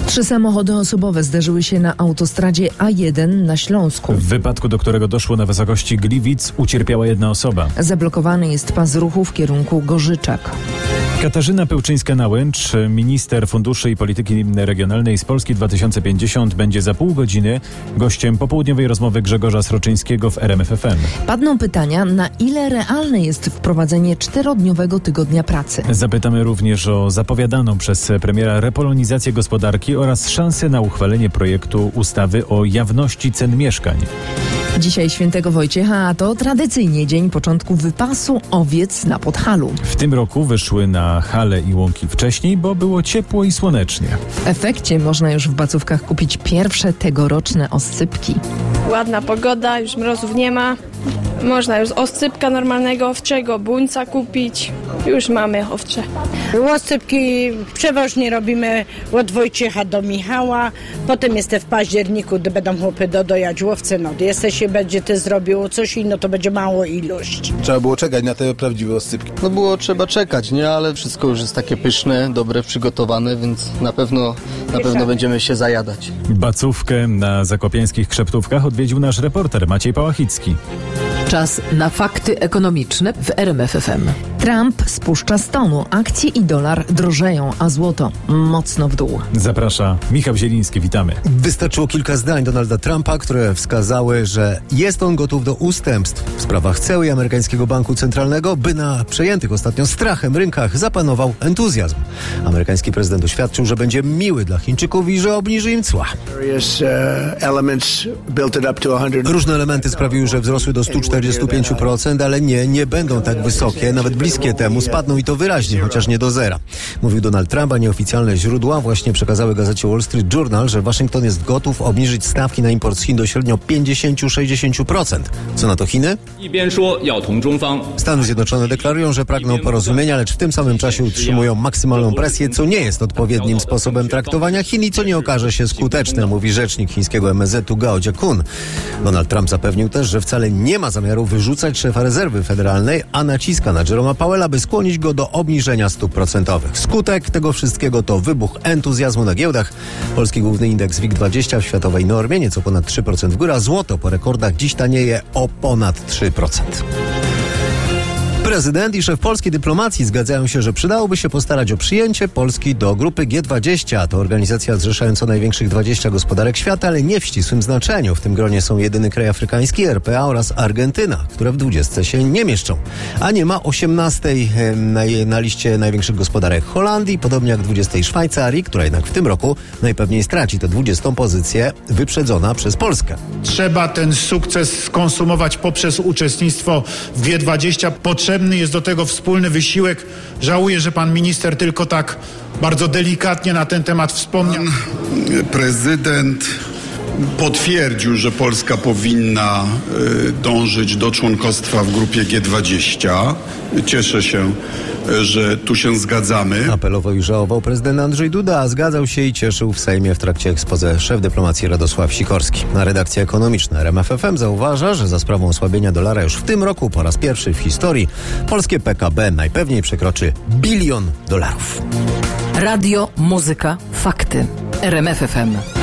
3 samochody osobowe zderzyły się na autostradzie A1 na Śląsku. W wypadku, do którego doszło na wysokości Gliwic, ucierpiała jedna osoba. Zablokowany jest pas ruchu w kierunku Gorzyczak. Katarzyna Pełczyńska-Nałęcz, minister funduszy i polityki regionalnej z Polski 2050, będzie za pół godziny gościem popołudniowej rozmowy Grzegorza Sroczyńskiego w RMF FM. Padną pytania, na ile realne jest wprowadzenie 4-dniowego tygodnia pracy. Zapytamy również o zapowiadaną przez premiera repolonizację gospodarki oraz szansę na uchwalenie projektu ustawy o jawności cen mieszkań. Dzisiaj Świętego Wojciecha, a to tradycyjnie dzień początku wypasu owiec na Podhalu. W tym roku wyszły na hale i łąki wcześniej, bo było ciepło i słonecznie. W efekcie można już w Bacówkach kupić pierwsze tegoroczne oscypki. Ładna pogoda, już mrozów nie ma. Można już oscypka normalnego owczego, buńca kupić. Już mamy owcze. Oscypki przeważnie robimy od Wojciecha do Michała. Potem w październiku będą chłopy dodojać łowce. No, będzie ty zrobił coś innego, to będzie mało ilość. Trzeba było czekać na te prawdziwe oscypki. Trzeba czekać, nie? Ale wszystko już jest takie pyszne, dobre, przygotowane, więc na pewno będziemy się zajadać. Bacówkę na zakopiańskich Krzeptówkach odwiedził nasz reporter Maciej Pałachicki. Czas na fakty ekonomiczne w RMF FM. Trump spuszcza z tonu. Akcje i dolar drożeją, a złoto mocno w dół. Zaprasza Michał Zieliński, witamy. Wystarczyło kilka zdań Donalda Trumpa, które wskazały, że jest on gotów do ustępstw w sprawach ceł i amerykańskiego banku centralnego, by na przejętych ostatnio strachem rynkach zapanował entuzjazm. Amerykański prezydent oświadczył, że będzie miły dla Chińczyków i że obniży im cła. Różne elementy sprawiły, że wzrosły do 145%, ale nie będą tak wysokie, nawet bliskie temu, spadną i to wyraźnie, chociaż nie do zera. Mówił Donald Trump, a nieoficjalne źródła właśnie przekazały gazecie Wall Street Journal, że Waszyngton jest gotów obniżyć stawki na import z Chin do średnio 50-60%. Co na to Chiny? Stany Zjednoczone deklarują, że pragną porozumienia, lecz w tym samym czasie utrzymują maksymalną presję, co nie jest odpowiednim sposobem traktowania Chin i co nie okaże się skuteczne, mówi rzecznik chińskiego MSZ-u Gao Jiakun. Donald Trump zapewnił też, że wcale nie ma zamiaru wyrzucać szefa rezerwy federalnej, a naciska na Jeroma Powella, by skłonić go do obniżenia stóp procentowych. Skutek tego wszystkiego to wybuch entuzjazmu na giełdach. Polski główny indeks WIG20 w światowej normie nieco ponad 3% w górę, a złoto po rekordach dziś tanieje o ponad 3%. Prezydent i szef polskiej dyplomacji zgadzają się, że przydałoby się postarać o przyjęcie Polski do grupy G20. To organizacja zrzeszająca największych 20 gospodarek świata, ale nie w ścisłym znaczeniu. W tym gronie są jedyny kraj afrykański, RPA oraz Argentyna, które w 20 się nie mieszczą. A nie ma 18 na liście największych gospodarek Holandii, podobnie jak 20 Szwajcarii, która jednak w tym roku najpewniej straci tę 20 pozycję, wyprzedzona przez Polskę. Trzeba ten sukces skonsumować poprzez uczestnictwo w G20. Potrzebny jest do tego wspólny wysiłek. Żałuję, że pan minister tylko tak bardzo delikatnie na ten temat wspomniał. Prezydent potwierdził, że Polska powinna dążyć do członkostwa w grupie G20. Cieszę się, że tu się zgadzamy. Apelował i żałował prezydent Andrzej Duda, a zgadzał się i cieszył w Sejmie w trakcie exposé szef dyplomacji Radosław Sikorski. Na redakcja ekonomiczna RMF FM zauważa, że za sprawą osłabienia dolara już w tym roku po raz pierwszy w historii polskie PKB najpewniej przekroczy $1 bilion. Radio, muzyka, fakty. RMF FM.